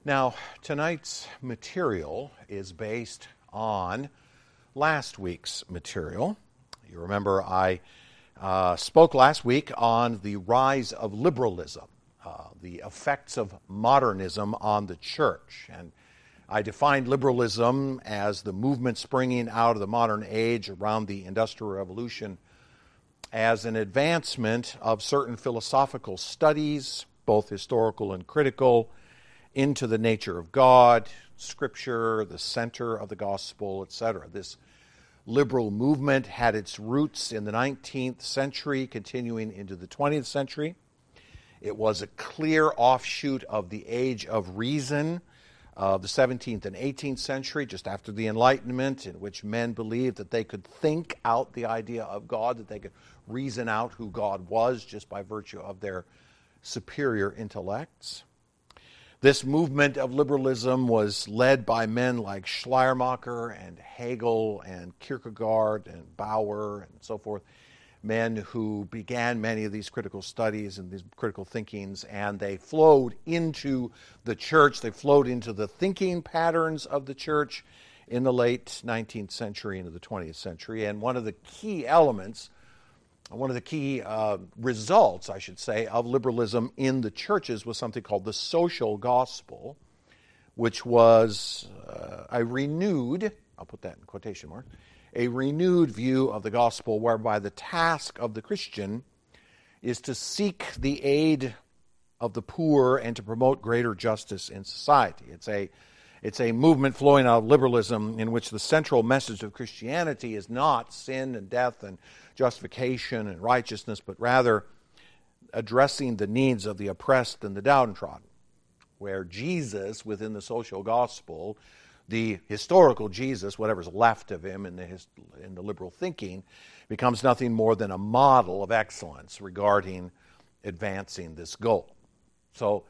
Now, tonight's material is based on last week's material. You remember I spoke last week on the rise of liberalism, the effects of modernism on the church. And I defined liberalism as the movement springing out of the modern age around the Industrial Revolution as an advancement of certain philosophical studies, both historical and critical, into the nature of God, Scripture, the center of the gospel, etc. This liberal movement had its roots in the 19th century, continuing into the 20th century. It was a clear offshoot of the Age of Reason of the 17th and 18th century, just after the Enlightenment, in which men believed that they could think out the idea of God, that they could reason out who God was just by virtue of their superior intellects. This movement of liberalism was led by men like Schleiermacher and Hegel and Kierkegaard and Bauer and so forth, men who began many of these critical studies and these critical thinkings, and they flowed into the church. They flowed into the thinking patterns of the church in the late 19th century into the 20th century. And one of the key elements, one of the key results, I should say, of liberalism in the churches was something called the social gospel, which was a renewed, I'll put that in quotation marks, a renewed view of the gospel whereby the task of the Christian is to seek the aid of the poor and to promote greater justice in society. It's a movement flowing out of liberalism in which the central message of Christianity is not sin and death and justification and righteousness, but rather addressing the needs of the oppressed and the downtrodden, where Jesus, within the social gospel, the historical Jesus, whatever's left of him in the liberal thinking, becomes nothing more than a model of excellence regarding advancing this goal. So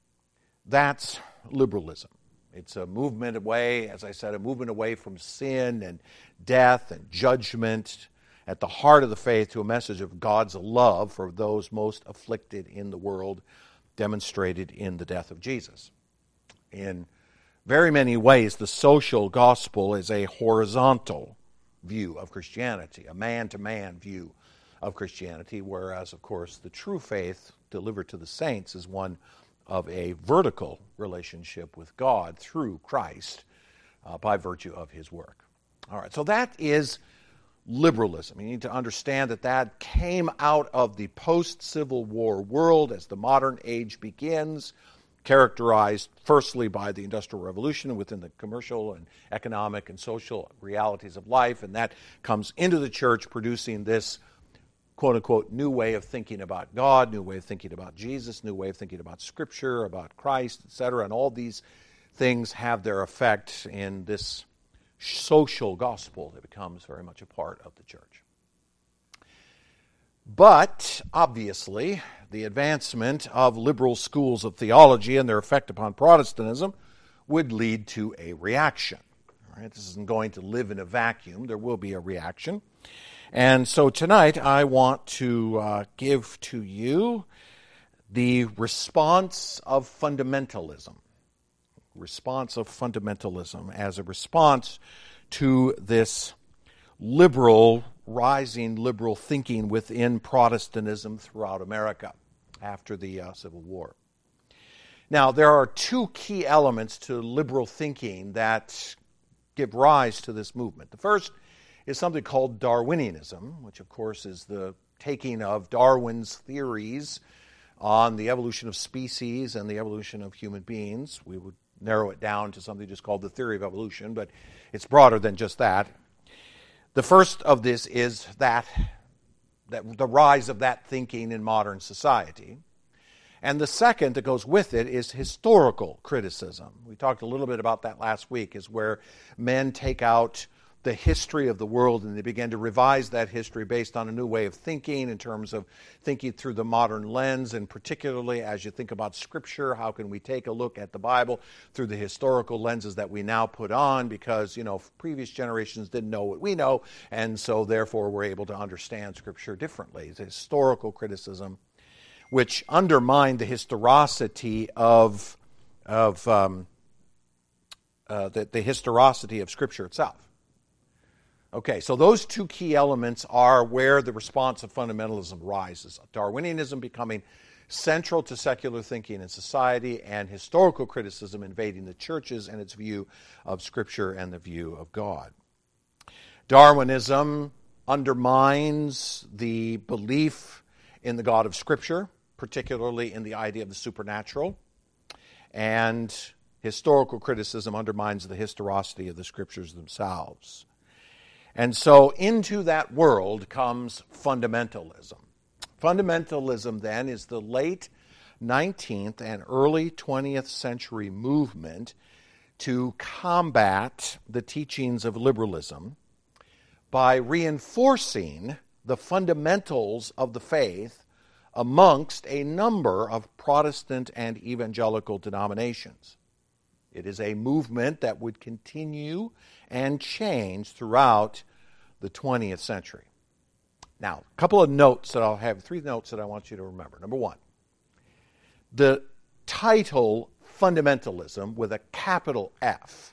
that's liberalism. It's a movement away, as I said, a movement away from sin and death and judgment, at the heart of the faith to a message of God's love for those most afflicted in the world, demonstrated in the death of Jesus. In very many ways, the social gospel is a horizontal view of Christianity, a man-to-man view of Christianity, whereas, of course, the true faith delivered to the saints is one of a vertical relationship with God through Christ by virtue of his work. All right, so that is liberalism. You need to understand that that came out of the post-Civil War world as the modern age begins, characterized firstly by the Industrial Revolution within the commercial and economic and social realities of life, and that comes into the church producing this quote-unquote new way of thinking about God, new way of thinking about Jesus, new way of thinking about Scripture, about Christ, etc., and all these things have their effect in this social gospel that becomes very much a part of the church. But, obviously, the advancement of liberal schools of theology and their effect upon Protestantism would lead to a reaction. All right, this isn't going to live in a vacuum. There will be a reaction. And so tonight I want to give to you the response of fundamentalism. Response of fundamentalism as a response to this rising liberal thinking within Protestantism throughout America after the Civil War. Now, there are two key elements to liberal thinking that give rise to this movement. The first is something called Darwinianism, which of course is the taking of Darwin's theories on the evolution of species and the evolution of human beings. We would narrow it down to something just called the theory of evolution, but it's broader than just that. The first of this is that the rise of that thinking in modern society. And the second that goes with it is historical criticism. We talked a little bit about that last week, is where men take out the history of the world and they begin to revise that history based on a new way of thinking in terms of thinking through the modern lens, and particularly as you think about Scripture, how can we take a look at the Bible through the historical lenses that we now put on, because, previous generations didn't know what we know, and so therefore we're able to understand Scripture differently. It's a historical criticism which undermined the historicity of of the historicity of Scripture itself. Okay, so those two key elements are where the response of fundamentalism rises. Darwinianism becoming central to secular thinking in society, and historical criticism invading the churches and its view of Scripture and the view of God. Darwinism undermines the belief in the God of Scripture, particularly in the idea of the supernatural, and historical criticism undermines the historicity of the Scriptures themselves. And so into that world comes fundamentalism. Fundamentalism, then, is the late 19th and early 20th century movement to combat the teachings of liberalism by reinforcing the fundamentals of the faith amongst a number of Protestant and evangelical denominations. It is a movement that would continue and change throughout the 20th century. Now, a couple of notes that I'll have, 3 notes that I want you to remember. Number one, the title fundamentalism with a capital F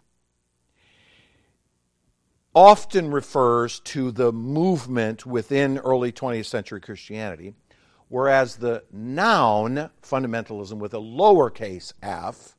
often refers to the movement within early 20th century Christianity, whereas the noun fundamentalism with a lowercase f,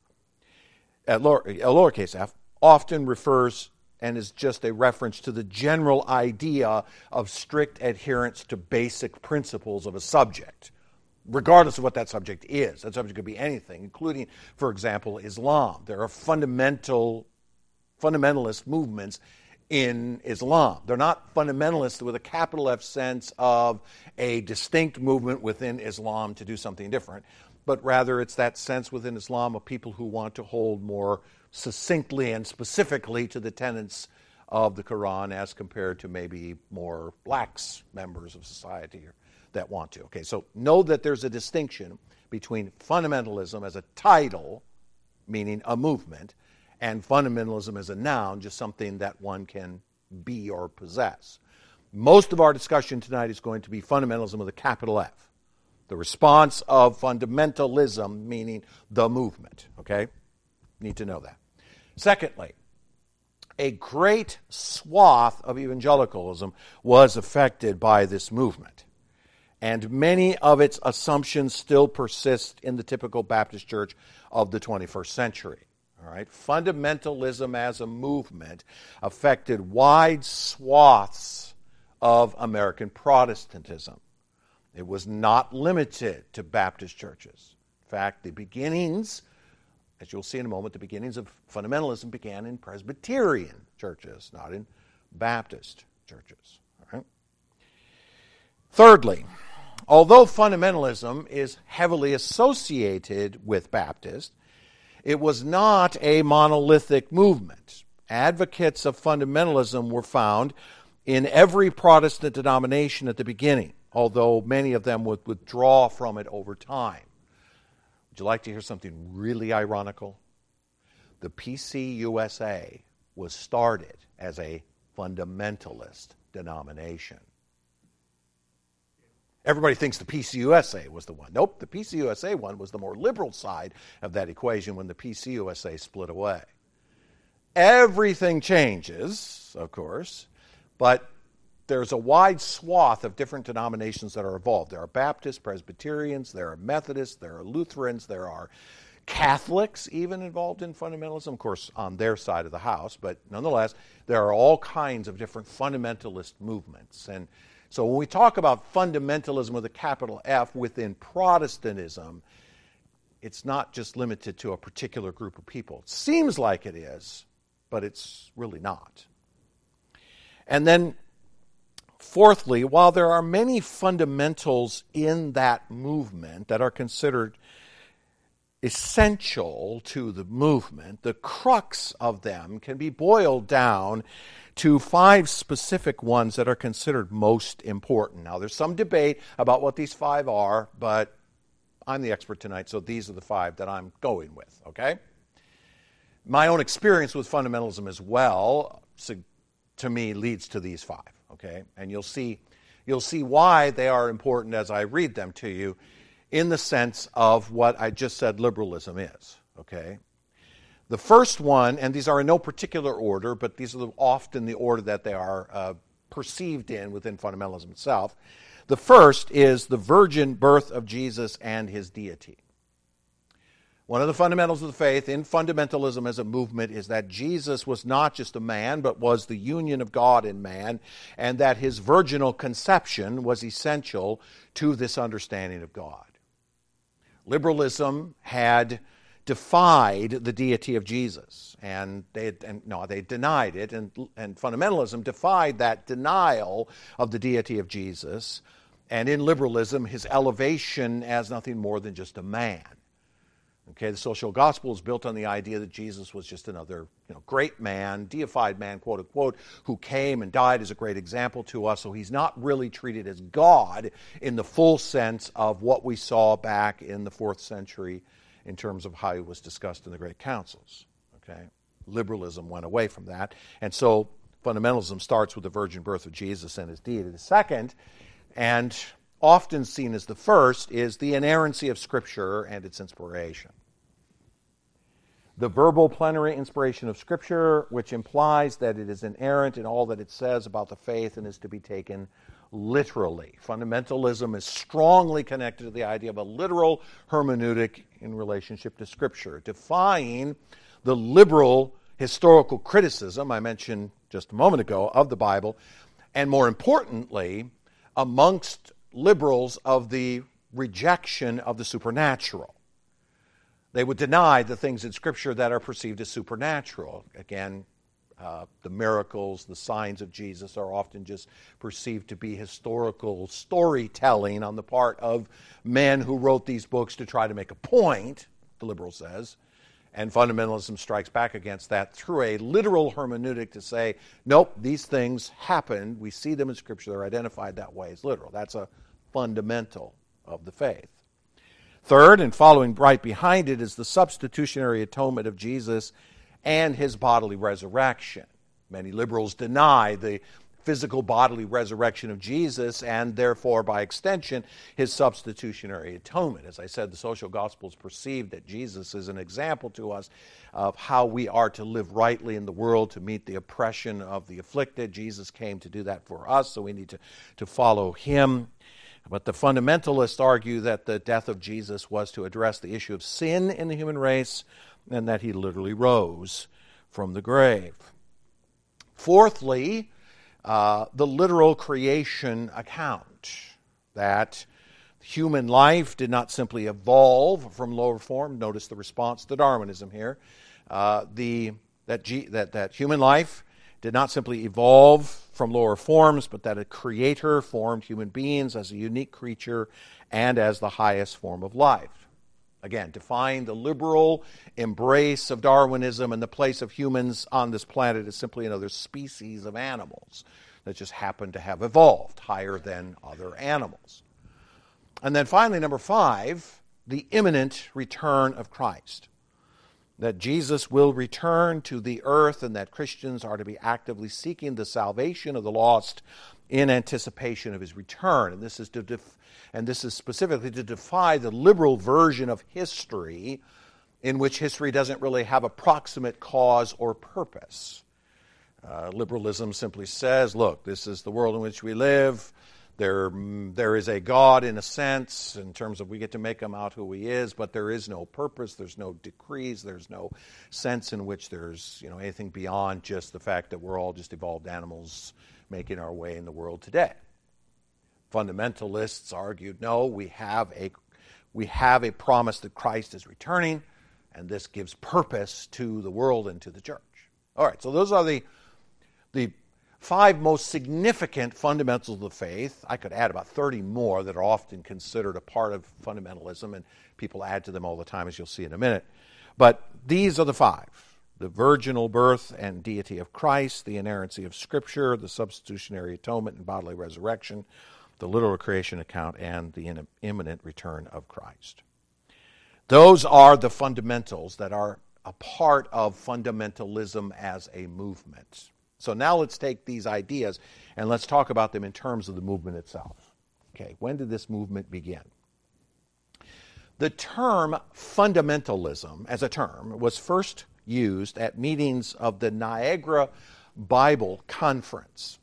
often refers and is just a reference to the general idea of strict adherence to basic principles of a subject, regardless of what that subject is. That subject could be anything, including, for example, Islam. There are fundamentalist movements in Islam. They're not fundamentalists with a capital F sense of a distinct movement within Islam to do something different, but rather it's that sense within Islam of people who want to hold more succinctly and specifically to the tenets of the Quran as compared to maybe more lax members of society that want to. Okay, so know that there's a distinction between fundamentalism as a title, meaning a movement, and fundamentalism as a noun, just something that one can be or possess. Most of our discussion tonight is going to be fundamentalism with a capital F. The response of fundamentalism, meaning the movement, okay? Need to know that. Secondly, a great swath of evangelicalism was affected by this movement, and many of its assumptions still persist in the typical Baptist church of the 21st century. All right? Fundamentalism as a movement affected wide swaths of American Protestantism. It was not limited to Baptist churches. In fact, the beginnings, as you'll see in a moment, the beginnings of fundamentalism began in Presbyterian churches, not in Baptist churches. All right? Thirdly, although fundamentalism is heavily associated with Baptist, it was not a monolithic movement. Advocates of fundamentalism were found in every Protestant denomination at the beginning, although many of them would withdraw from it over time. Would you like to hear something really ironical? The PCUSA was started as a fundamentalist denomination. Everybody thinks the PCUSA was the one. Nope, the PCUSA one was the more liberal side of that equation when the PCUSA split away. Everything changes, of course, but there's a wide swath of different denominations that are involved. There are Baptists, Presbyterians, there are Methodists, there are Lutherans, there are Catholics even involved in fundamentalism, of course, on their side of the house, but nonetheless, there are all kinds of different fundamentalist movements. And so when we talk about fundamentalism with a capital F within Protestantism, it's not just limited to a particular group of people. It seems like it is, but it's really not. And then, fourthly, while there are many fundamentals in that movement that are considered essential to the movement, the crux of them can be boiled down to 5 specific ones that are considered most important. Now, there's some debate about what these 5 are, but I'm the expert tonight, so these are the 5 that I'm going with, okay? My own experience with fundamentalism as well, to me, leads to these 5, okay? And you'll see why they are important as I read them to you in the sense of what I just said liberalism is, okay? The first one, and these are in no particular order, but these are often the order that they are perceived in within fundamentalism itself. The first is the virgin birth of Jesus and his deity. One of the fundamentals of the faith in fundamentalism as a movement is that Jesus was not just a man, but was the union of God in man, and that his virginal conception was essential to this understanding of God. Liberalism had defied the deity of Jesus, and they denied it, and fundamentalism defied that denial of the deity of Jesus, and in liberalism, his elevation as nothing more than just a man. Okay, the social gospel is built on the idea that Jesus was just another great man, deified man, quote unquote, who came and died as a great example to us, so he's not really treated as God in the full sense of what we saw back in the 4th century in terms of how he was discussed in the great councils. Okay, liberalism went away from that, and so fundamentalism starts with the virgin birth of Jesus and his deity. The second, and often seen as the first, is the inerrancy of Scripture and its inspiration. The verbal plenary inspiration of Scripture, which implies that it is inerrant in all that it says about the faith and is to be taken literally. Fundamentalism is strongly connected to the idea of a literal hermeneutic in relationship to Scripture, defying the liberal historical criticism I mentioned just a moment ago of the Bible, and more importantly, amongst liberals of the rejection of the supernatural. They would deny the things in Scripture that are perceived as supernatural. Again, the miracles, the signs of Jesus are often just perceived to be historical storytelling on the part of men who wrote these books to try to make a point, the liberal says. And fundamentalism strikes back against that through a literal hermeneutic to say, nope, these things happened. We see them in Scripture. They're identified that way as literal. That's a fundamental of the faith. Third, and following right behind it, is the substitutionary atonement of Jesus and his bodily resurrection. Many liberals deny the physical bodily resurrection of Jesus and therefore, by extension, his substitutionary atonement. As I said, the social gospel is perceived that Jesus is an example to us of how we are to live rightly in the world to meet the oppression of the afflicted. Jesus came to do that for us, so we need to follow him. But the fundamentalists argue that the death of Jesus was to address the issue of sin in the human race and that he literally rose from the grave. Fourthly, the literal creation account, that human life did not simply evolve from lower form. Notice the response to Darwinism here. That human life did not simply evolve from lower forms, but that a creator formed human beings as a unique creature and as the highest form of life. Again, define the liberal embrace of Darwinism and the place of humans on this planet as simply another species of animals that just happen to have evolved higher than other animals. And then finally, number 5, the imminent return of Christ. That Jesus will return to the earth and that Christians are to be actively seeking the salvation of the lost in anticipation of his return. And this is specifically to defy the liberal version of history in which history doesn't really have a proximate cause or purpose. Liberalism simply says, look, this is the world in which we live. There is a God in a sense, in terms of we get to make him out who he is, but there is no purpose, there's no decrees, there's no sense in which there's anything beyond just the fact that we're all just evolved animals making our way in the world today. Fundamentalists argued, no, we have a promise that Christ is returning, and this gives purpose to the world and to the church. All right, so those are the 5 most significant fundamentals of the faith. I could add about 30 more that are often considered a part of fundamentalism, and people add to them all the time, as you'll see in a minute. But these are the 5. The virginal birth and deity of Christ, the inerrancy of Scripture, the substitutionary atonement and bodily resurrection, the literal creation account, and the imminent return of Christ. Those are the fundamentals that are a part of fundamentalism as a movement. So now let's take these ideas and let's talk about them in terms of the movement itself. Okay, when did this movement begin? The term fundamentalism as a term was first used at meetings of the Niagara Bible Conference.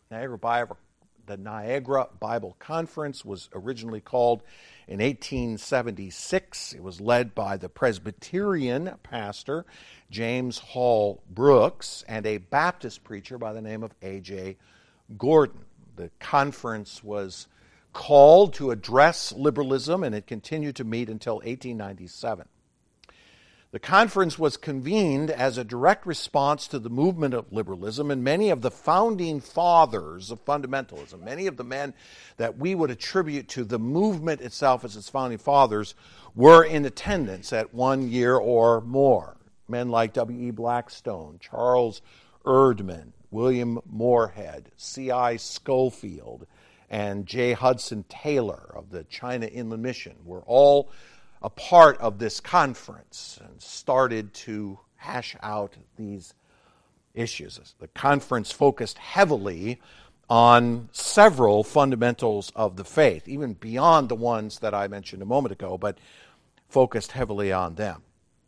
The Niagara Bible Conference was originally called in 1876. It was led by the Presbyterian pastor James Hall Brooks and a Baptist preacher by the name of A.J. Gordon. The conference was called to address liberalism, and it continued to meet until 1897. The conference was convened as a direct response to the movement of liberalism, and many of the founding fathers of fundamentalism, many of the men that we would attribute to the movement itself as its founding fathers, were in attendance at 1 year or more. Men like W.E. Blackstone, Charles Erdman, William Moorhead, C.I. Schofield, and J. Hudson Taylor of the China Inland Mission were all a part of this conference and started to hash out these issues. The conference focused heavily on several fundamentals of the faith, even beyond the ones that I mentioned a moment ago, but focused heavily on them.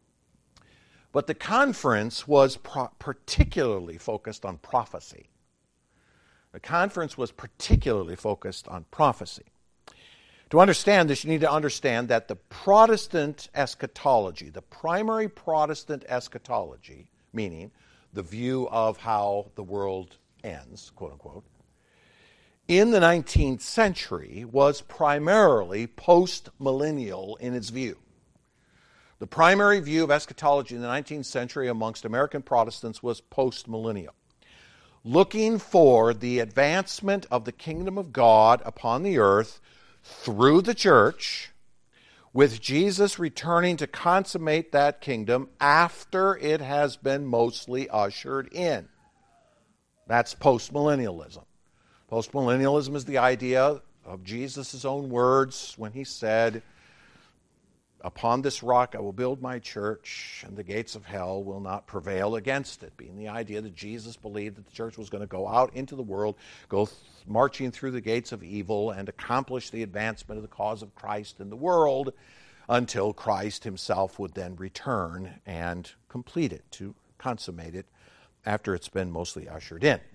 But the conference was particularly focused on prophecy. The conference was particularly focused on prophecy. To understand this, you need to understand that the Protestant eschatology, the primary Protestant eschatology, meaning the view of how the world ends, quote unquote, in the 19th century was primarily post-millennial in its view. The primary view of eschatology in the 19th century amongst American Protestants was post-millennial, looking for the advancement of the kingdom of God upon the earth through the church, with Jesus returning to consummate that kingdom after it has been mostly ushered in. That's postmillennialism. Postmillennialism is the idea of Jesus' own words when he said, "Upon this rock I will build my church, and the gates of hell will not prevail against it," being the idea that Jesus believed that the church was going to go out into the world, go marching through the gates of evil, and accomplish the advancement of the cause of Christ in the world until Christ himself would then return and complete it, to consummate it after it's been mostly ushered in.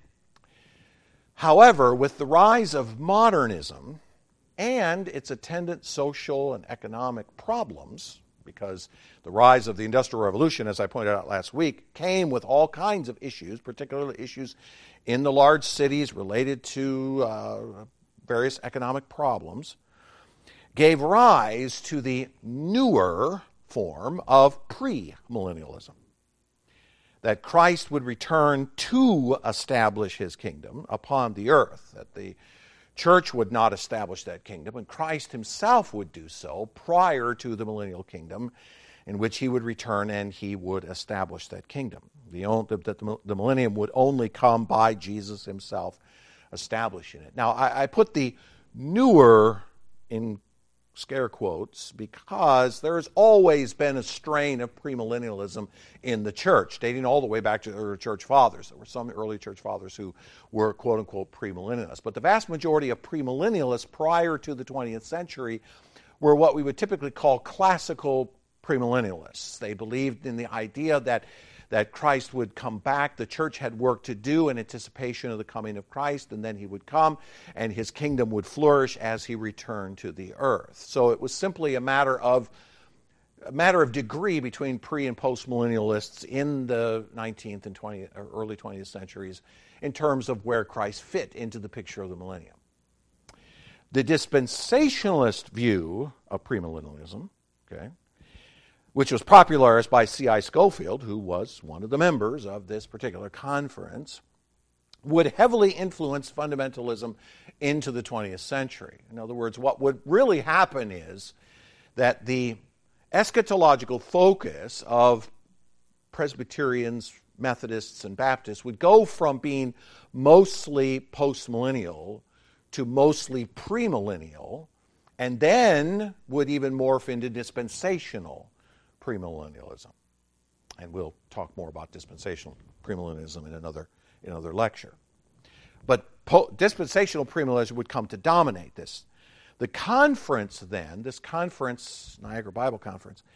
However, with the rise of modernism and its attendant social and economic problems, because the rise of the Industrial Revolution, as I pointed out last week, came with all kinds of issues, particularly issues in the large cities related to various economic problems, gave rise to the newer form of premillennialism. That Christ would return to establish his kingdom upon the earth, that the church would not establish that kingdom, and Christ himself would do so prior to the millennial kingdom, in which he would return and he would establish that kingdom. The millennium would only come by Jesus himself establishing it. Now, I put the newer in scare quotes because there has always been a strain of premillennialism in the church, dating all the way back to the early church fathers. There were some early church fathers who were quote-unquote premillennialists. But the vast majority of premillennialists prior to the 20th century were what we would typically call classical premillennialists. They believed in the idea that Christ would come back. The church had work to do in anticipation of the coming of Christ, and then he would come, and his kingdom would flourish as he returned to the earth. So it was simply a matter of degree between pre- and post-millennialists in the 19th and early 20th centuries in terms of where Christ fit into the picture of the millennium. The dispensationalist view of premillennialism, which was popularized by C.I. Schofield, who was one of the members of this particular conference, would heavily influence fundamentalism into the 20th century. In other words, what would really happen is that the eschatological focus of Presbyterians, Methodists, and Baptists would go from being mostly postmillennial to mostly premillennial, and then would even morph into dispensational premillennialism. And we'll talk more about dispensational premillennialism in another lecture. But dispensational premillennialism would come to dominate this. The conference then, this conference, Niagara Bible Conference,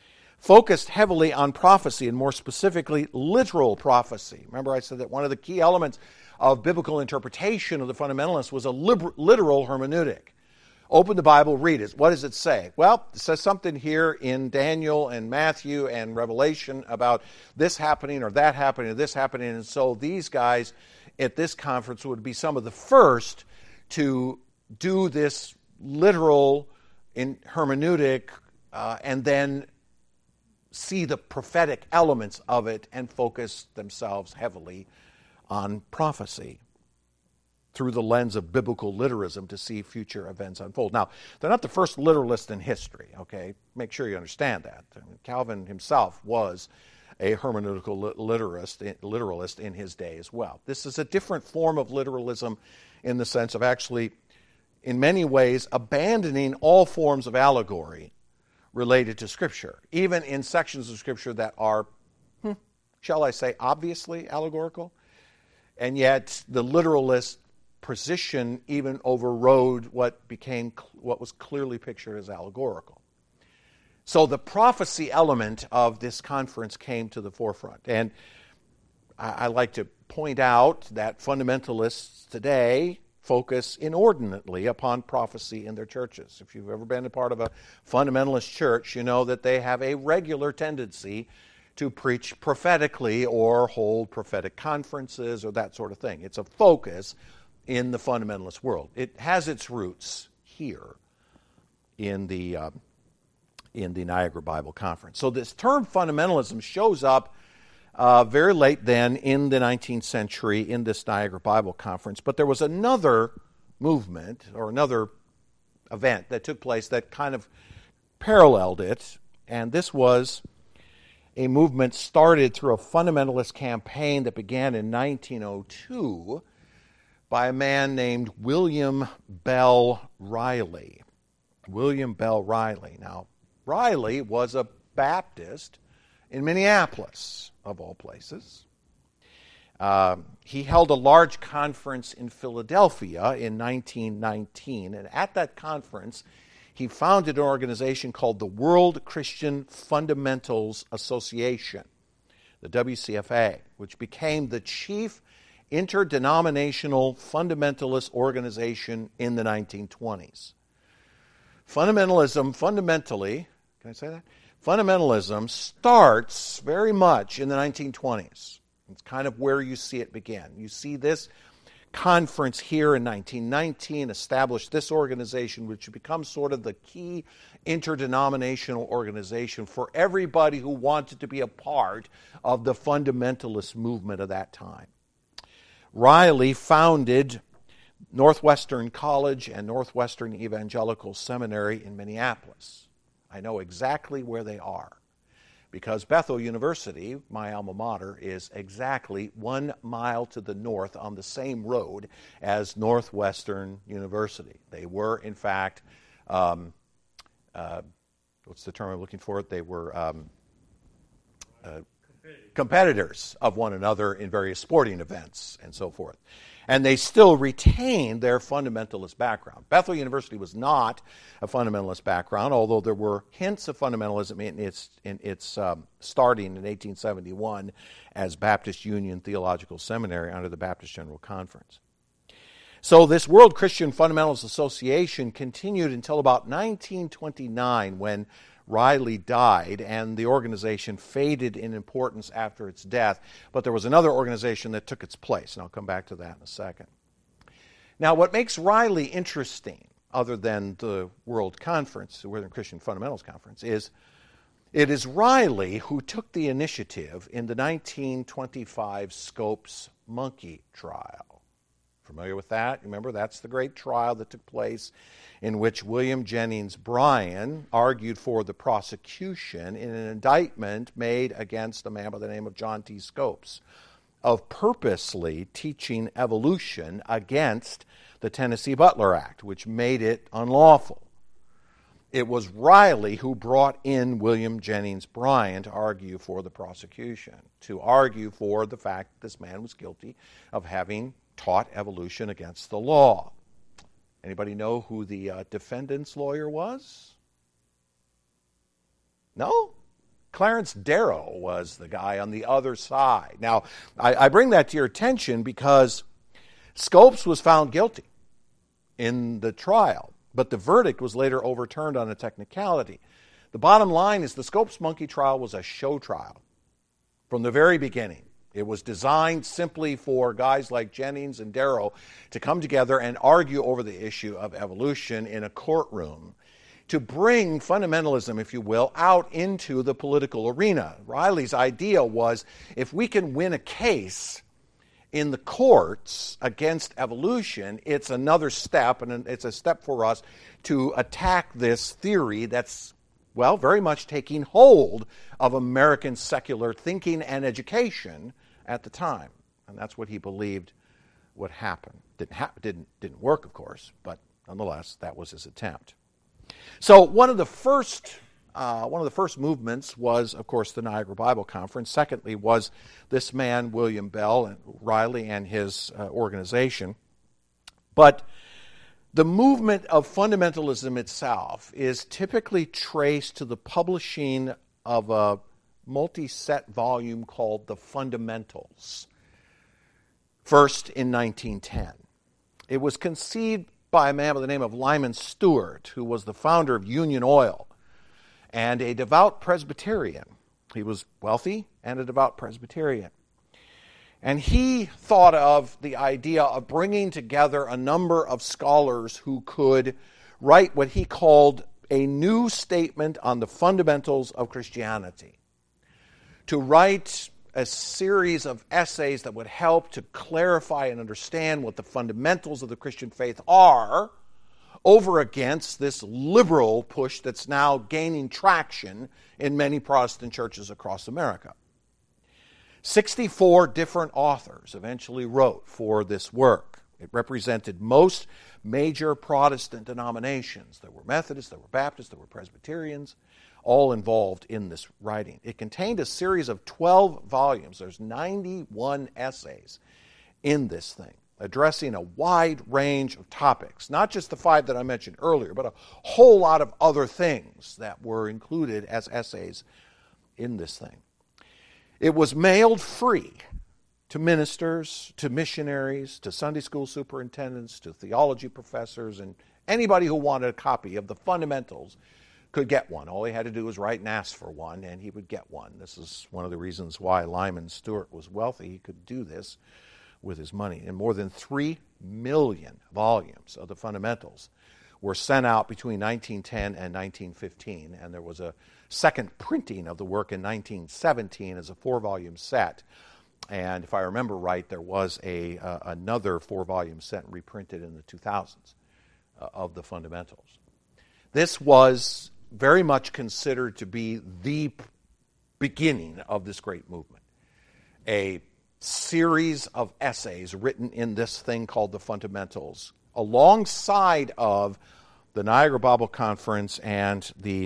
focused heavily on prophecy, and more specifically, literal prophecy. Remember I said that one of the key elements of biblical interpretation of the fundamentalists was a literal hermeneutic. Open the Bible, read it. What does it say? Well, it says something here in Daniel and Matthew and Revelation about this happening or that happening or this happening. And so these guys at this conference would be some of the first to do this literal in hermeneutic and then see the prophetic elements of it and focus themselves heavily on prophecy through the lens of biblical literalism to see future events unfold. Now, they're not the first literalist in history, okay? Make sure you understand that. I mean, Calvin himself was a hermeneutical literalist in his day as well. This is a different form of literalism in the sense of actually, in many ways, abandoning all forms of allegory related to Scripture, even in sections of Scripture that are, shall I say, obviously allegorical. And yet the literalist position even overrode what was clearly pictured as allegorical. So the prophecy element of this conference came to the forefront. And I like to point out that fundamentalists today focus inordinately upon prophecy in their churches. If you've ever been a part of a fundamentalist church, you know that they have a regular tendency to preach prophetically or hold prophetic conferences or that sort of thing. It's a focus in the fundamentalist world. It has its roots here in the Niagara Bible Conference. So this term fundamentalism shows up very late then in the 19th century in this Niagara Bible Conference. But there was another movement or another event that took place that kind of paralleled it, and this was a movement started through a fundamentalist campaign that began in 1902 by a man named William Bell Riley. William Bell Riley. Now, Riley was a Baptist in Minneapolis, of all places. He held a large conference in Philadelphia in 1919, and at that conference, he founded an organization called the World Christian Fundamentals Association, the WCFA, which became the chief interdenominational fundamentalist organization in the 1920s. Fundamentalism, fundamentally, can I say that? Fundamentalism starts very much in the 1920s. It's kind of where you see it begin. You see this conference here in 1919 established this organization, which becomes sort of the key interdenominational organization for everybody who wanted to be a part of the fundamentalist movement of that time. Riley founded Northwestern College and Northwestern Evangelical Seminary in Minneapolis. I know exactly where they are because Bethel University, my alma mater, is exactly 1 mile to the north on the same road as Northwestern University. They were, in fact, what's the term I'm looking for? They were competitors of one another in various sporting events and so forth. And they still retain their fundamentalist background. Bethel University was not a fundamentalist background, although there were hints of fundamentalism in its starting in 1871 as Baptist Union Theological Seminary under the Baptist General Conference. So this World Christian Fundamentals Association continued until about 1929 when Riley died, and the organization faded in importance after its death. But there was another organization that took its place, and I'll come back to that in a second. Now, what makes Riley interesting, other than the World Conference, the World Christian Fundamentals Conference, is it is Riley who took the initiative in the 1925 Scopes monkey trial. Familiar with that? Remember, that's the great trial that took place in which William Jennings Bryan argued for the prosecution in an indictment made against a man by the name of John T. Scopes of purposely teaching evolution against the Tennessee Butler Act, which made it unlawful. It was Riley who brought in William Jennings Bryan to argue for the prosecution, to argue for the fact that this man was guilty of having taught evolution against the law. Anybody know who the defendant's lawyer was? No? Clarence Darrow was the guy on the other side. Now, I bring that to your attention because Scopes was found guilty in the trial, but the verdict was later overturned on a technicality. The bottom line is the Scopes monkey trial was a show trial from the very beginning. It was designed simply for guys like Jennings and Darrow to come together and argue over the issue of evolution in a courtroom, to bring fundamentalism, if you will, out into the political arena. Riley's idea was, if we can win a case in the courts against evolution, it's another step, and it's a step for us to attack this theory that's, well, very much taking hold of American secular thinking and education at the time. And that's what he believed would happen. Didn't work, of course, but nonetheless, that was his attempt. So one of the first movements was, of course, the Niagara Bible Conference. Secondly was this man, William Bell, and Riley and his organization. But the movement of fundamentalism itself is typically traced to the publishing of a multi-set volume called The Fundamentals, first in 1910. It was conceived by a man by the name of Lyman Stewart, who was the founder of Union Oil and a devout Presbyterian. He was wealthy and a devout Presbyterian. And he thought of the idea of bringing together a number of scholars who could write what he called a new statement on the fundamentals of Christianity. To write a series of essays that would help to clarify and understand what the fundamentals of the Christian faith are, over against this liberal push that's now gaining traction in many Protestant churches across America. 64 different authors eventually wrote for this work. It represented most major Protestant denominations. There were Methodists, there were Baptists, there were Presbyterians, all involved in this writing. It contained a series of 12 volumes. There's 91 essays in this thing, addressing a wide range of topics, not just the 5 that I mentioned earlier, but a whole lot of other things that were included as essays in this thing. It was mailed free to ministers, to missionaries, to Sunday school superintendents, to theology professors, and anybody who wanted a copy of the fundamentals could get one. All he had to do was write and ask for one, and he would get one. This is one of the reasons why Lyman Stewart was wealthy. He could do this with his money. And more than 3 million volumes of the fundamentals were sent out between 1910 and 1915, and there was a second printing of the work in 1917 as a 4-volume set. And if I remember right, there was another 4-volume set reprinted in the 2000s of the fundamentals. This was very much considered to be the beginning of this great movement. A series of essays written in this thing called the Fundamentals, alongside of the Niagara Bible Conference and the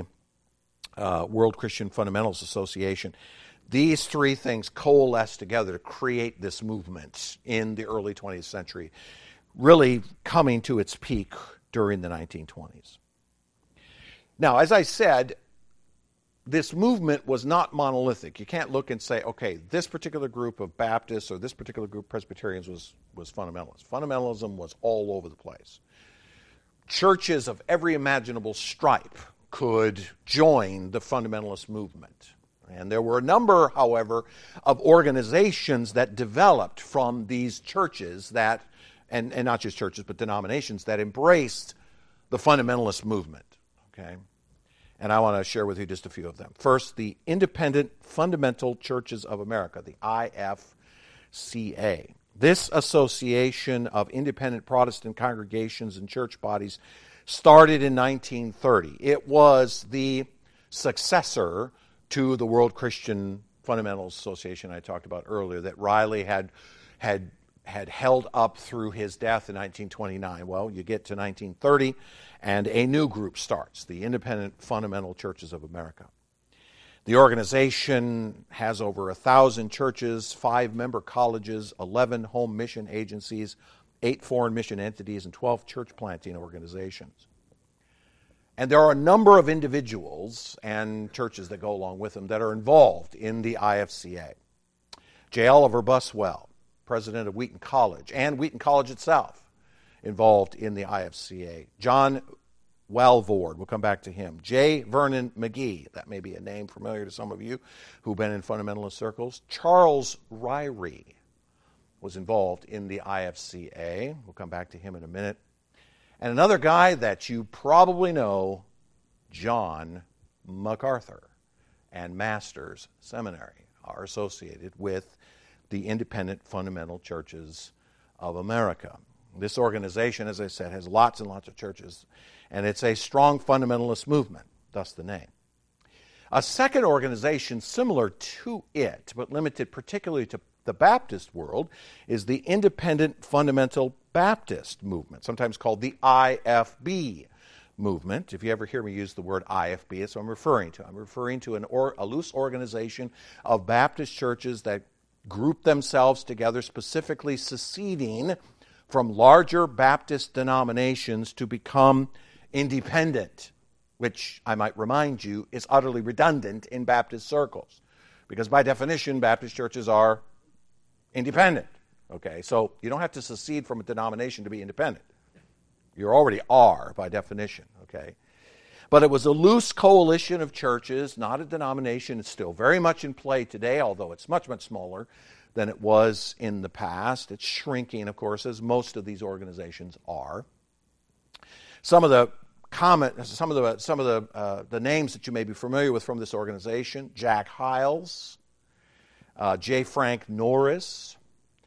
World Christian Fundamentals Association. These 3 things coalesced together to create this movement in the early 20th century, really coming to its peak during the 1920s. Now, as I said, this movement was not monolithic. You can't look and say, okay, this particular group of Baptists or this particular group of Presbyterians was fundamentalist. Fundamentalism was all over the place. Churches of every imaginable stripe could join the fundamentalist movement. And there were a number, however, of organizations that developed from these churches that, and not just churches, but denominations that embraced the fundamentalist movement. Okay, and I want to share with you just a few of them. First, the Independent Fundamental Churches of America, the IFCA. This association of independent Protestant congregations and church bodies started in 1930. It was the successor to the World Christian Fundamentals Association I talked about earlier that Riley had held up through his death in 1929. Well, you get to 1930, and a new group starts, the Independent Fundamental Churches of America. The organization has over 1,000 churches, 5 member colleges, 11 home mission agencies, 8 foreign mission entities, and 12 church planting organizations. And there are a number of individuals and churches that go along with them that are involved in the IFCA. J. Oliver Buswell, president of Wheaton College, and Wheaton College itself, involved in the IFCA. John Walvoord, we'll come back to him. J. Vernon McGee, that may be a name familiar to some of you who've been in fundamentalist circles. Charles Ryrie was involved in the IFCA. We'll come back to him in a minute. And another guy that you probably know, John MacArthur, and Masters Seminary are associated with the Independent Fundamental Churches of America. This organization, as I said, has lots and lots of churches, and it's a strong fundamentalist movement, thus the name. A second organization similar to it, but limited particularly to the Baptist world, is the Independent Fundamental Baptist movement, sometimes called the IFB movement. If you ever hear me use the word IFB, that's what I'm referring to. I'm referring to a loose organization of Baptist churches that group themselves together, specifically seceding from larger Baptist denominations to become independent, which I might remind you is utterly redundant in Baptist circles, because by definition, Baptist churches are independent. Okay, so you don't have to secede from a denomination to be independent. You already are by definition, okay? But it was a loose coalition of churches, not a denomination. It's still very much in play today, although it's much, much smaller than it was in the past. It's shrinking, of course, as most of these organizations are. Some of the names that you may be familiar with from this organization: Jack Hyles, J. Frank Norris,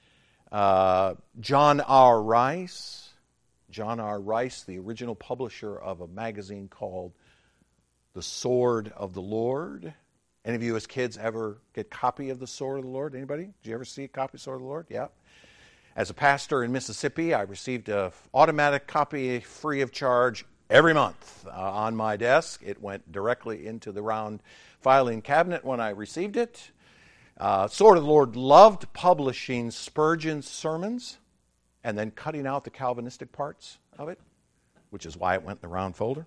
John R. Rice. John R. Rice, the original publisher of a magazine called The Sword of the Lord. Any of you as kids ever get a copy of The Sword of the Lord? Anybody? Did you ever see a copy of The Sword of the Lord? Yeah. As a pastor in Mississippi, I received an automatic copy free of charge every month on my desk. It went directly into the round filing cabinet when I received it. Sword of the Lord loved publishing Spurgeon's sermons and then cutting out the Calvinistic parts of it, which is why it went in the round folder.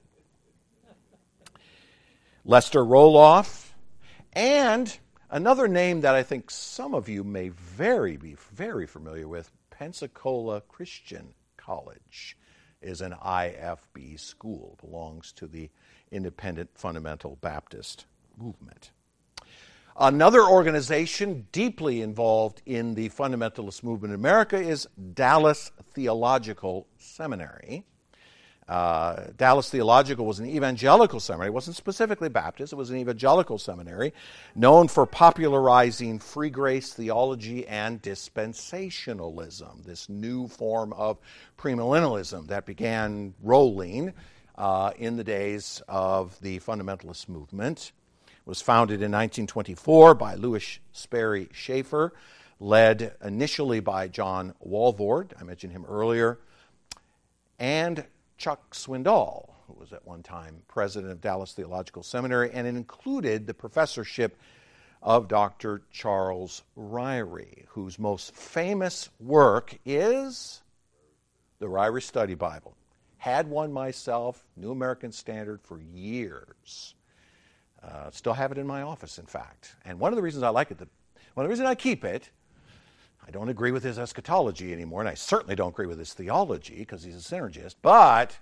Lester Roloff, and another name that I think some of you may be very familiar with, Pensacola Christian College, is an IFB school, belongs to the Independent Fundamental Baptist movement. Another organization deeply involved in the fundamentalist movement in America is Dallas Theological Seminary. Dallas Theological was an evangelical seminary. It wasn't specifically Baptist. It was an evangelical seminary known for popularizing free grace theology and dispensationalism, this new form of premillennialism that began rolling in the days of the fundamentalist movement. It was founded in 1924 by Louis Sperry Schaeffer, led initially by John Walvoord, I mentioned him earlier, and Chuck Swindoll, who was at one time president of Dallas Theological Seminary, and it included the professorship of Dr. Charles Ryrie, whose most famous work is the Ryrie Study Bible. Had one myself, New American Standard, for years. Still have it in my office, in fact. And one of the reasons I like it, one of the reasons I keep it, I don't agree with his eschatology anymore, and I certainly don't agree with his theology because he's a synergist, but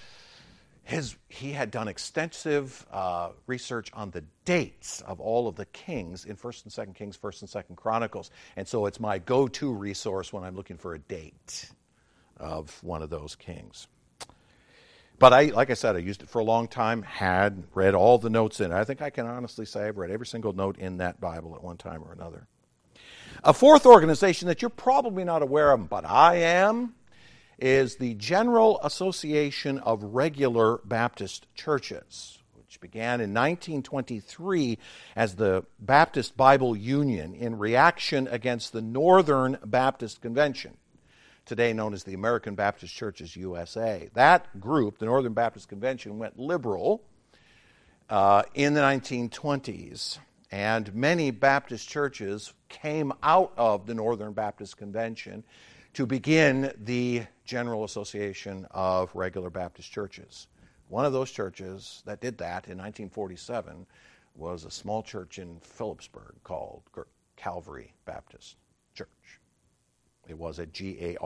he had done extensive research on the dates of all of the kings in 1st and 2nd Kings, 1st and 2nd Chronicles, and so it's my go-to resource when I'm looking for a date of one of those kings. But like I said, I used it for a long time, had read all the notes in it. I think I can honestly say I've read every single note in that Bible at one time or another. A fourth organization that you're probably not aware of, but I am, is the General Association of Regular Baptist Churches, which began in 1923 as the Baptist Bible Union in reaction against the Northern Baptist Convention, today known as the American Baptist Churches USA. That group, the Northern Baptist Convention, went liberal in the 1920s, and many Baptist churches came out of the Northern Baptist Convention to begin the General Association of Regular Baptist Churches, One of those churches that did that in 1947 was a small church in Phillipsburg called Calvary Baptist Church. It was a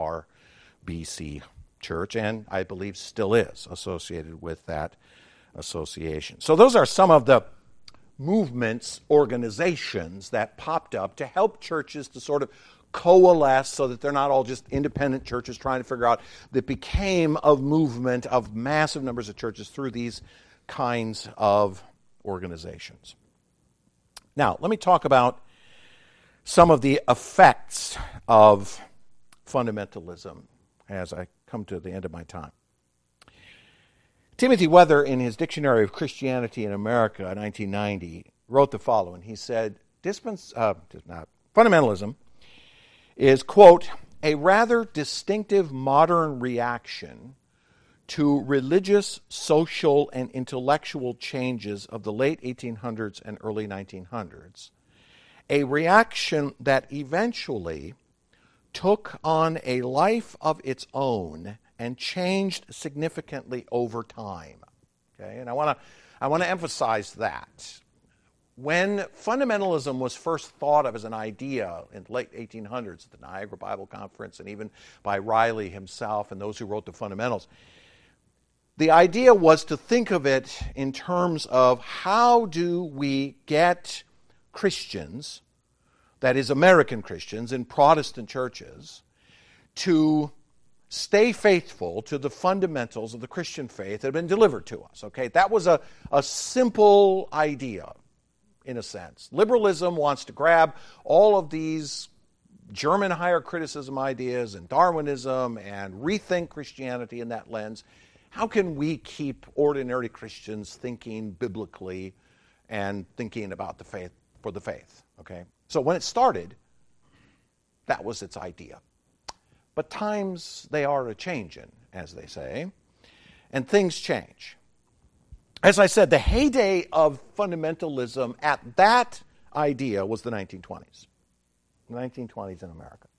GARBC church, and I believe still is associated with that association. So those are some of the movements, organizations that popped up to help churches to sort of coalesce so that they're not all just independent churches trying to figure out, that became a movement of massive numbers of churches through these kinds of organizations. Now, let me talk about some of the effects of fundamentalism as I come to the end of my time. Timothy Weather, in his Dictionary of Christianity in America, 1990, wrote the following. He said, fundamentalism is, quote, a rather distinctive modern reaction to religious, social, and intellectual changes of the late 1800s and early 1900s, a reaction that eventually took on a life of its own and changed significantly over time. Okay, and I want to emphasize that. When fundamentalism was first thought of as an idea in the late 1800s at the Niagara Bible Conference and even by Riley himself and those who wrote the fundamentals, the idea was to think of it in terms of how do we get Christians, that is American Christians in Protestant churches, to stay faithful to the fundamentals of the Christian faith that have been delivered to us. Okay, that was a simple idea. In a sense, liberalism wants to grab all of these German higher criticism ideas and Darwinism and rethink Christianity in that lens. How can we keep ordinary Christians thinking biblically and thinking about the faith for the faith? Okay, so when it started, that was its idea. But times they are a-changin', as they say, and things change. As I said, the heyday of fundamentalism at that idea was the 1920s. The 1920s in America.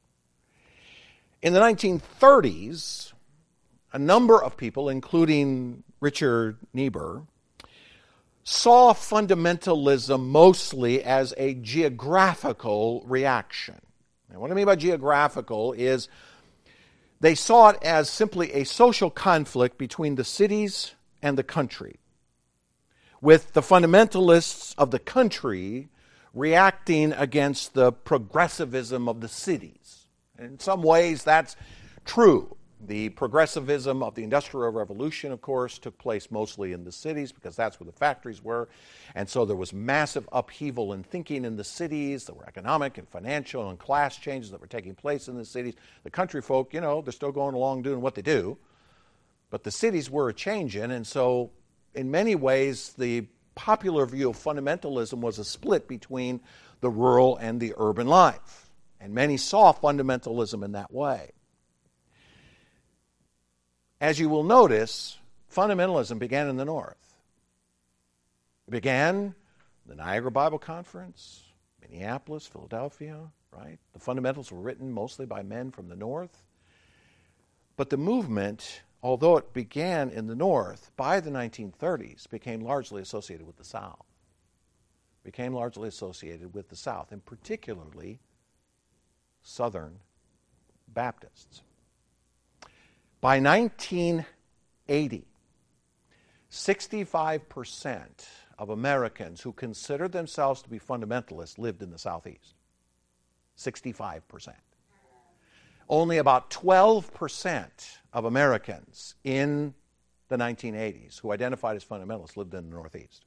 In the 1930s, a number of people, including Richard Niebuhr, saw fundamentalism mostly as a geographical reaction. And what I mean by geographical is they saw it as simply a social conflict between the cities and the country, with the fundamentalists of the country reacting against the progressivism of the cities. In some ways, that's true. The progressivism of the Industrial Revolution, of course, took place mostly in the cities because that's where the factories were. And so there was massive upheaval in thinking in the cities. There were economic and financial and class changes that were taking place in the cities. The country folk, they're still going along doing what they do. But the cities were a-changing, and so in many ways, the popular view of fundamentalism was a split between the rural and the urban life. And many saw fundamentalism in that way. As you will notice, fundamentalism began in the North. It began the Niagara Bible Conference, Minneapolis, Philadelphia, right? The fundamentals were written mostly by men from the North. But the movement, although it began in the North, by the 1930s became largely associated with the South. Became largely associated with the South, and particularly Southern Baptists. By 1980, 65% of Americans who considered themselves to be fundamentalists lived in the Southeast. 65%. Only about 12% of Americans in the 1980s who identified as fundamentalists lived in the Northeast.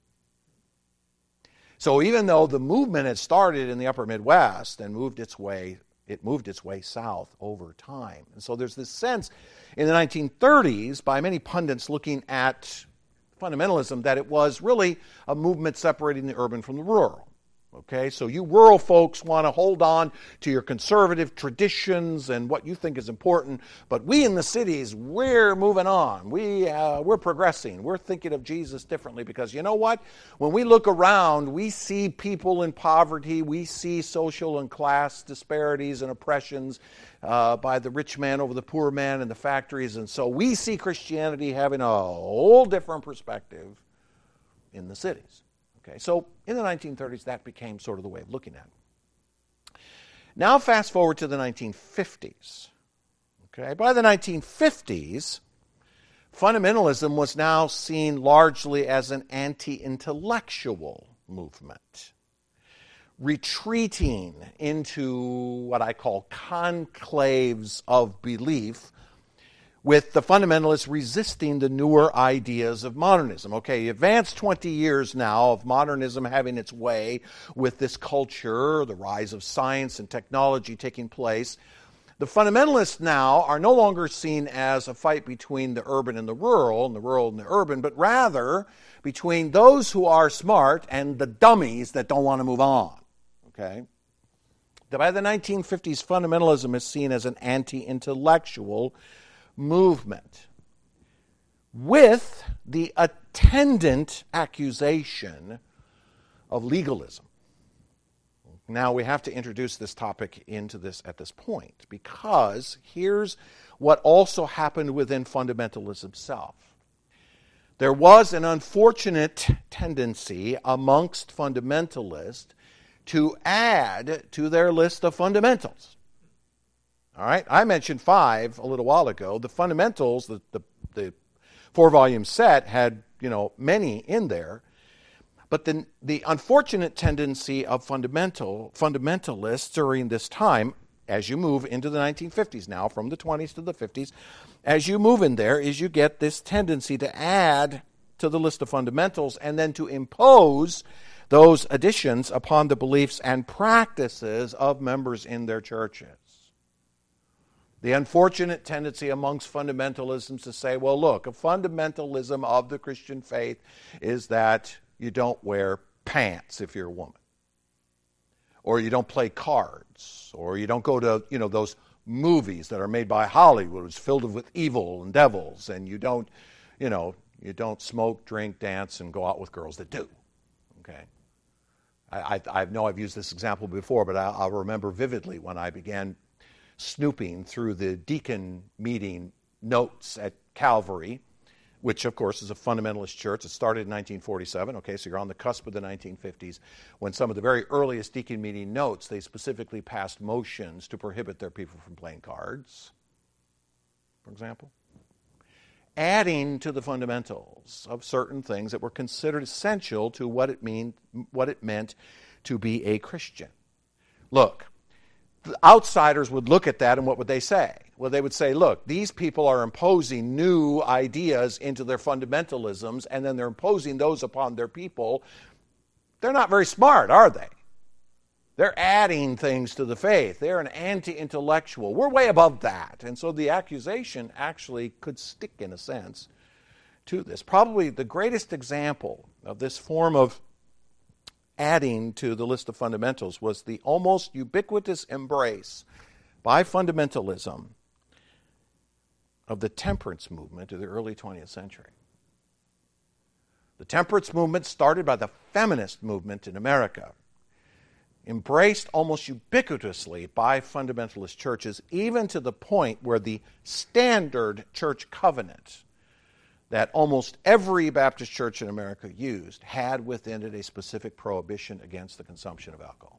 So even though the movement had started in the upper Midwest and moved its way south over time. And so there's this sense in the 1930s by many pundits looking at fundamentalism that it was really a movement separating the urban from the rural. Okay, so you rural folks want to hold on to your conservative traditions and what you think is important, but we in the cities, we're moving on. We're progressing. We're thinking of Jesus differently because you know what? When we look around, we see people in poverty. We see social and class disparities and oppressions by the rich man over the poor man in the factories, and so we see Christianity having a whole different perspective in the cities. Okay, so in the 1930s, that became sort of the way of looking at it. Now fast forward to the 1950s. Okay, by the 1950s, fundamentalism was now seen largely as an anti-intellectual movement, retreating into what I call conclaves of belief, with the fundamentalists resisting the newer ideas of modernism. Okay, advanced 20 years now of modernism having its way with this culture, the rise of science and technology taking place. The fundamentalists now are no longer seen as a fight between the urban and the rural and the urban, but rather between those who are smart and the dummies that don't want to move on. Okay? By the 1950s, fundamentalism is seen as an anti-intellectual movement with the attendant accusation of legalism. Now we have to introduce this topic into this at this point because here's what also happened within fundamentalism itself. There was an unfortunate tendency amongst fundamentalists to add to their list of fundamentals. All right, I mentioned 5 a little while ago. The fundamentals, the 4-volume set had, many in there. But the unfortunate tendency of fundamentalists during this time, as you move into the 1950s now, from the 20s to the 50s, as you move in there, is you get this tendency to add to the list of fundamentals and then to impose those additions upon the beliefs and practices of members in their churches. The unfortunate tendency amongst fundamentalisms to say, well, look, a fundamentalism of the Christian faith is that you don't wear pants if you're a woman, or you don't play cards, or you don't go to, those movies that are made by Hollywood, it's filled with evil and devils, and you don't smoke, drink, dance, and go out with girls that do. Okay. I know I've used this example before, but I'll remember vividly when I began snooping through the deacon meeting notes at Calvary, which of course is a fundamentalist church. It started in 1947, okay, so you're on the cusp of the 1950s, when some of the very earliest deacon meeting notes, they specifically passed motions to prohibit their people from playing cards, for example. Adding to the fundamentals of certain things that were considered essential to what it meant to be a Christian. Look, the outsiders would look at that and what would they say? Well, they would say, look, these people are imposing new ideas into their fundamentalisms and then they're imposing those upon their people. They're not very smart, are they? They're adding things to the faith. They're an anti-intellectual. We're way above that. And so the accusation actually could stick, in a sense, to this. Probably the greatest example of this form of adding to the list of fundamentals was the almost ubiquitous embrace by fundamentalism of the temperance movement of the early 20th century. The temperance movement, started by the feminist movement in America, embraced almost ubiquitously by fundamentalist churches, even to the point where the standard church covenant that almost every Baptist church in America used had within it a specific prohibition against the consumption of alcohol.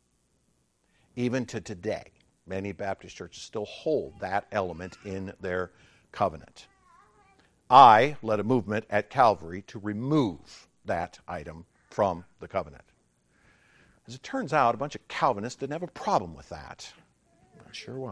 Even to today, many Baptist churches still hold that element in their covenant. I led a movement at Calvary to remove that item from the covenant. As it turns out, a bunch of Calvinists didn't have a problem with that. Not sure why.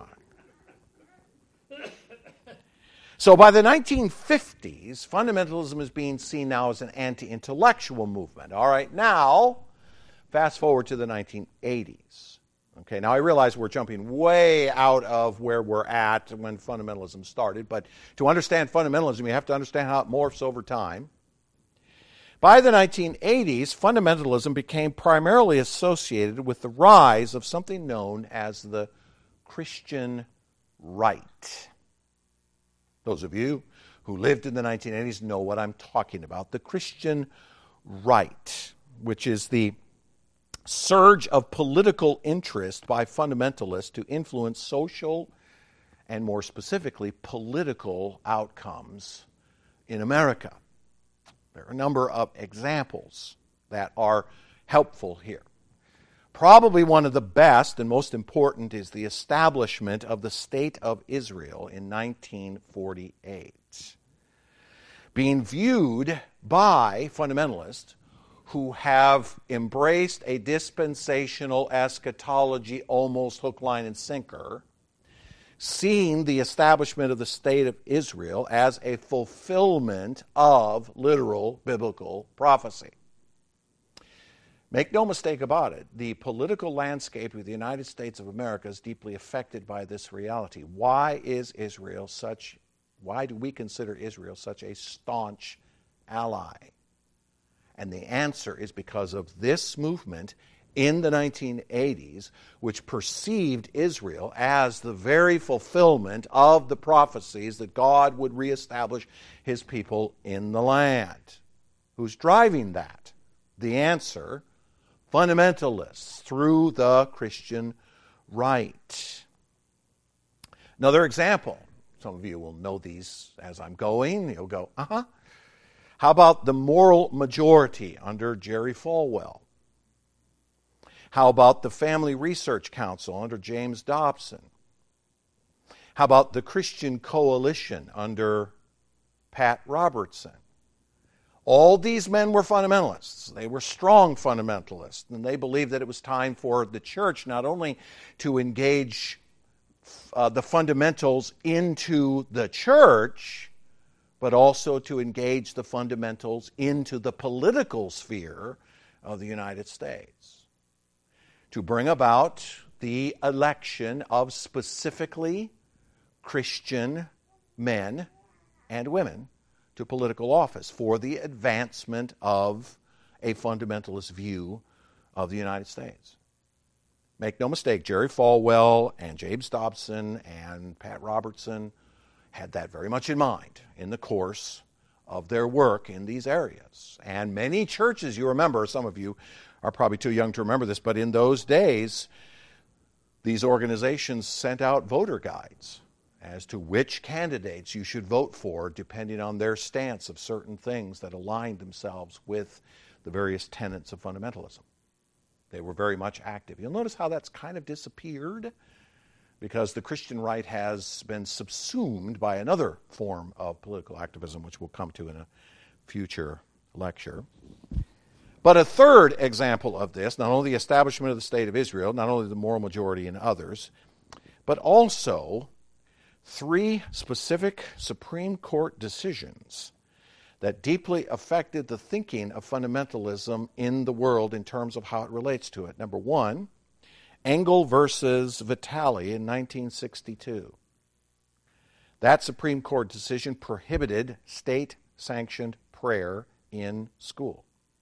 So by the 1950s, fundamentalism is being seen now as an anti-intellectual movement. All right, now, fast forward to the 1980s. Okay, now I realize we're jumping way out of where we're at when fundamentalism started, but to understand fundamentalism, you have to understand how it morphs over time. By the 1980s, fundamentalism became primarily associated with the rise of something known as the Christian right. Those of you who lived in the 1980s know what I'm talking about. The Christian right, which is the surge of political interest by fundamentalists to influence social and, more specifically, political outcomes in America. There are a number of examples that are helpful here. Probably one of the best and most important is the establishment of the State of Israel in 1948. Being viewed by fundamentalists who have embraced a dispensational eschatology almost hook, line, and sinker, seeing the establishment of the State of Israel as a fulfillment of literal biblical prophecy. Make no mistake about it, the political landscape of the United States of America is deeply affected by this reality. Why do we consider Israel such a staunch ally? And the answer is because of this movement in the 1980s, which perceived Israel as the very fulfillment of the prophecies that God would reestablish his people in the land. Who's driving that? The answer, fundamentalists through the Christian right. Another example, some of you will know these as I'm going. You'll go, How about the moral majority under Jerry Falwell? How about the Family Research Council under James Dobson? How about the Christian Coalition under Pat Robertson? All these men were fundamentalists. They were strong fundamentalists, and they believed that it was time for the church not only to engage the fundamentals into the church, but also to engage the fundamentals into the political sphere of the United States. To bring about the election of specifically Christian men and women to political office for the advancement of a fundamentalist view of the United States. Make no mistake, Jerry Falwell and James Dobson and Pat Robertson had that very much in mind in the course of their work in these areas. And many churches, you remember, some of you are probably too young to remember this, but in those days, these organizations sent out voter guides as to which candidates you should vote for depending on their stance of certain things that aligned themselves with the various tenets of fundamentalism. They were very much active. You'll notice how that's kind of disappeared because the Christian right has been subsumed by another form of political activism, which we'll come to in a future lecture. But a third example of this, not only the establishment of the State of Israel, not only the moral majority in others, but also 3 specific Supreme Court decisions that deeply affected the thinking of fundamentalism in the world in terms of how it relates to it. Number 1, Engel versus Vitale in 1962. That Supreme Court decision prohibited state-sanctioned prayer in school,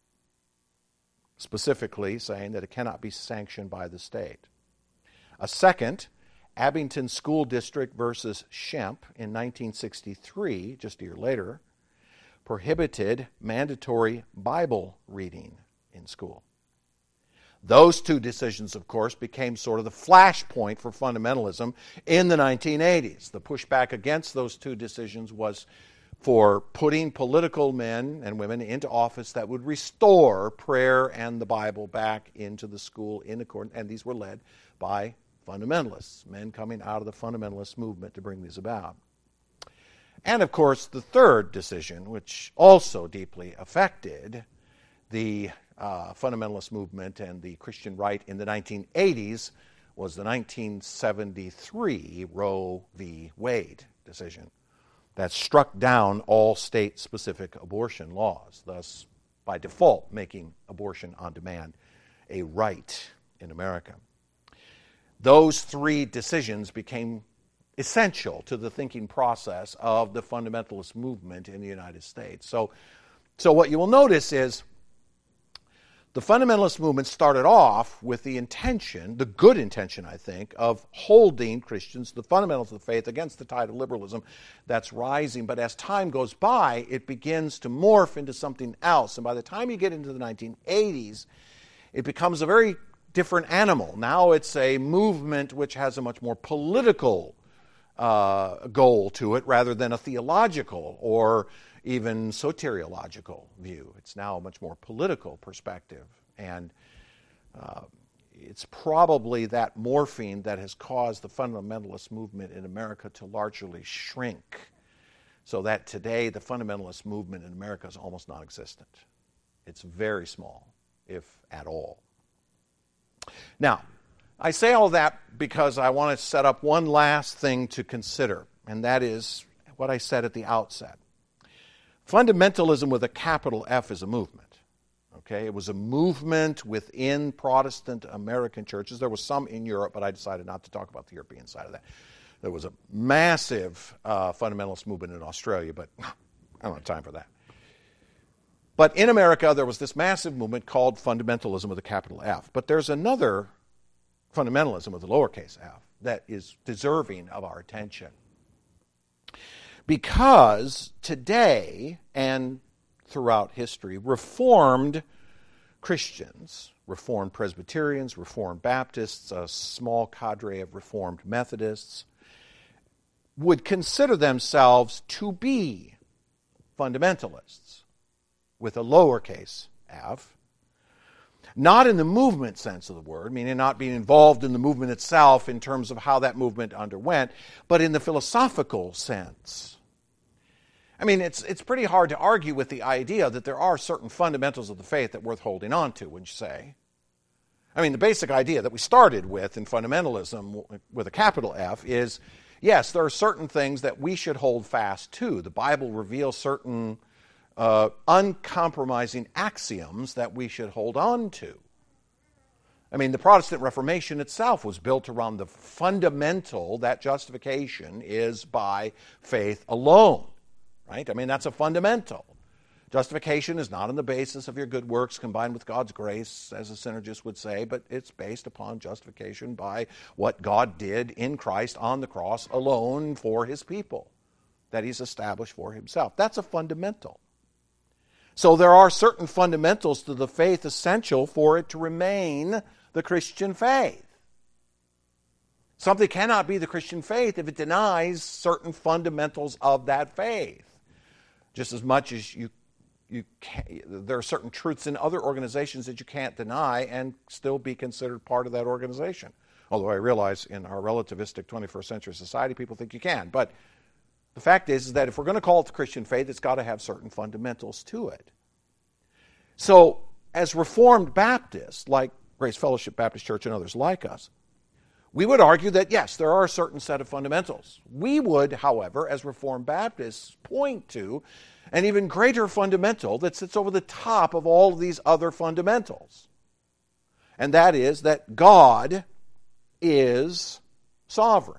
specifically saying that it cannot be sanctioned by the state. A second, Abington School District versus Schempp in 1963, just a year later, prohibited mandatory Bible reading in school. Those 2 decisions, of course, became sort of the flashpoint for fundamentalism in the 1980s. The pushback against those 2 decisions was for putting political men and women into office that would restore prayer and the Bible back into the school in accordance, and these were led by fundamentalists, men coming out of the fundamentalist movement to bring these about. And of course, the third decision, which also deeply affected the fundamentalist movement and the Christian right in the 1980s, was the 1973 Roe v. Wade decision that struck down all state-specific abortion laws, thus by default making abortion on demand a right in America. Those 3 decisions became essential to the thinking process of the fundamentalist movement in the United States. So So what you will notice is the fundamentalist movement started off with the intention, the good intention, I think, of holding Christians, the fundamentals of the faith, against the tide of liberalism that's rising. But as time goes by, it begins to morph into something else. And by the time you get into the 1980s, it becomes a very different animal. Now it's a movement which has a much more political goal to it rather than a theological or even soteriological view. It's now a much more political perspective. And it's probably that morphine that has caused the fundamentalist movement in America to largely shrink, so that today the fundamentalist movement in America is almost non-existent. It's very small, if at all. Now, I say all that because I want to set up one last thing to consider, and that is what I said at the outset. Fundamentalism with a capital F is a movement. Okay? It was a movement within Protestant American churches. There was some in Europe, but I decided not to talk about the European side of that. There was a massive fundamentalist movement in Australia, but I don't have time for that. But in America, there was this massive movement called fundamentalism with a capital F. But there's another fundamentalism with a lowercase f that is deserving of our attention. Because today and throughout history, Reformed Christians, Reformed Presbyterians, Reformed Baptists, a small cadre of Reformed Methodists, would consider themselves to be fundamentalists with a lowercase f, not in the movement sense of the word, meaning not being involved in the movement itself in terms of how that movement underwent, but in the philosophical sense. I mean, it's pretty hard to argue with the idea that there are certain fundamentals of the faith that are worth holding on to, wouldn't you say? I mean, the basic idea that we started with in fundamentalism with a capital F is, yes, there are certain things that we should hold fast to. The Bible reveals certain uncompromising axioms that we should hold on to. I mean, the Protestant Reformation itself was built around the fundamental that justification is by faith alone. Right? I mean, that's a fundamental. Justification is not on the basis of your good works combined with God's grace, as a synergist would say, but it's based upon justification by what God did in Christ on the cross alone for his people, that he's established for himself. That's a fundamental. So there are certain fundamentals to the faith essential for it to remain the Christian faith. Something cannot be the Christian faith if it denies certain fundamentals of that faith. Just as much as there are certain truths in other organizations that you can't deny and still be considered part of that organization. Although I realize in our relativistic 21st century society, people think you can. But the fact is that if we're going to call it the Christian faith, it's got to have certain fundamentals to it. So, as Reformed Baptists, like Grace Fellowship Baptist Church and others like us, we would argue that, yes, there are a certain set of fundamentals. We would, however, as Reformed Baptists, point to an even greater fundamental that sits over the top of all of these other fundamentals. And that is that God is sovereign,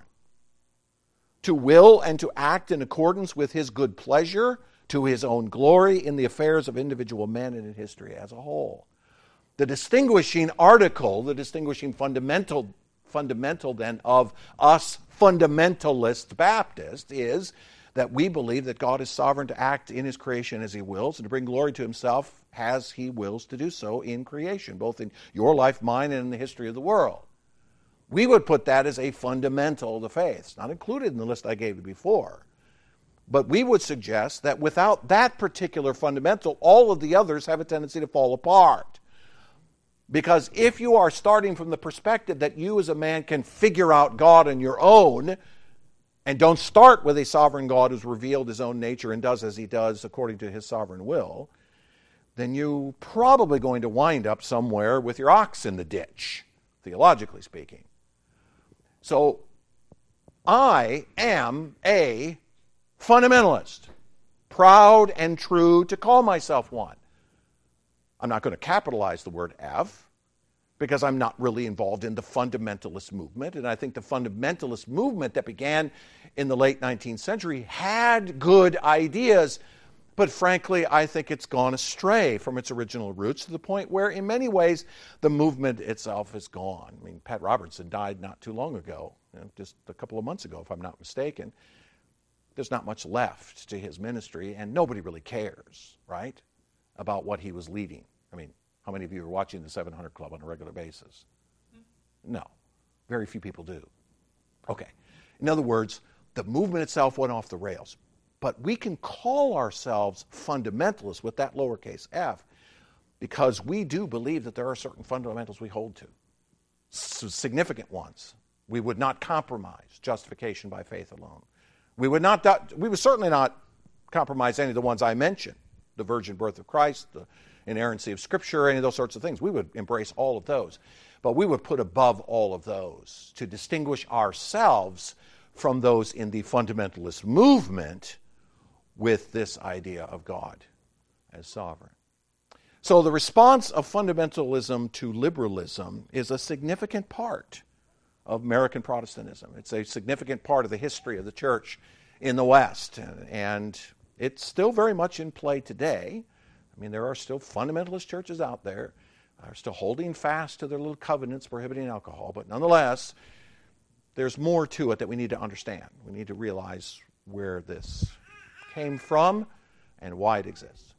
to will and to act in accordance with his good pleasure, to his own glory in the affairs of individual men and in history as a whole. The distinguishing article, the distinguishing fundamental then of us fundamentalist Baptists is that we believe that God is sovereign to act in his creation as he wills and to bring glory to himself as he wills to do so in creation, both in your life, mine, and in the history of the world. We would put that as a fundamental of the faith. It's not included in the list I gave you before. But we would suggest that without that particular fundamental, all of the others have a tendency to fall apart. Because if you are starting from the perspective that you as a man can figure out God on your own, and don't start with a sovereign God who's revealed his own nature and does as he does according to his sovereign will, then you're probably going to wind up somewhere with your ox in the ditch, theologically speaking. So, I am a fundamentalist, proud and true to call myself one. I'm not going to capitalize the word F because I'm not really involved in the fundamentalist movement. And I think the fundamentalist movement that began in the late 19th century had good ideas, But frankly, I think it's gone astray from its original roots to the point where, in many ways, the movement itself is gone. I mean, Pat Robertson died not too long ago, just a couple of months ago, if I'm not mistaken. There's not much left to his ministry, and nobody really cares, right, about what he was leading. I mean, how many of you are watching the 700 Club on a regular basis? No. Very few people do. Okay. In other words, the movement itself went off the rails. But we can call ourselves fundamentalists with that lowercase f because we do believe that there are certain fundamentals we hold to, significant ones. We would not compromise justification by faith alone. We would certainly not compromise any of the ones I mentioned, the virgin birth of Christ, the inerrancy of Scripture, any of those sorts of things. We would embrace all of those. But we would put above all of those to distinguish ourselves from those in the fundamentalist movement with this idea of God as sovereign. So the response of fundamentalism to liberalism is a significant part of American Protestantism. It's a significant part of the history of the church in the West, and it's still very much in play today. I mean, there are still fundamentalist churches out there that are still holding fast to their little covenants prohibiting alcohol, but nonetheless, there's more to it that we need to understand. We need to realize where this came from and why it exists.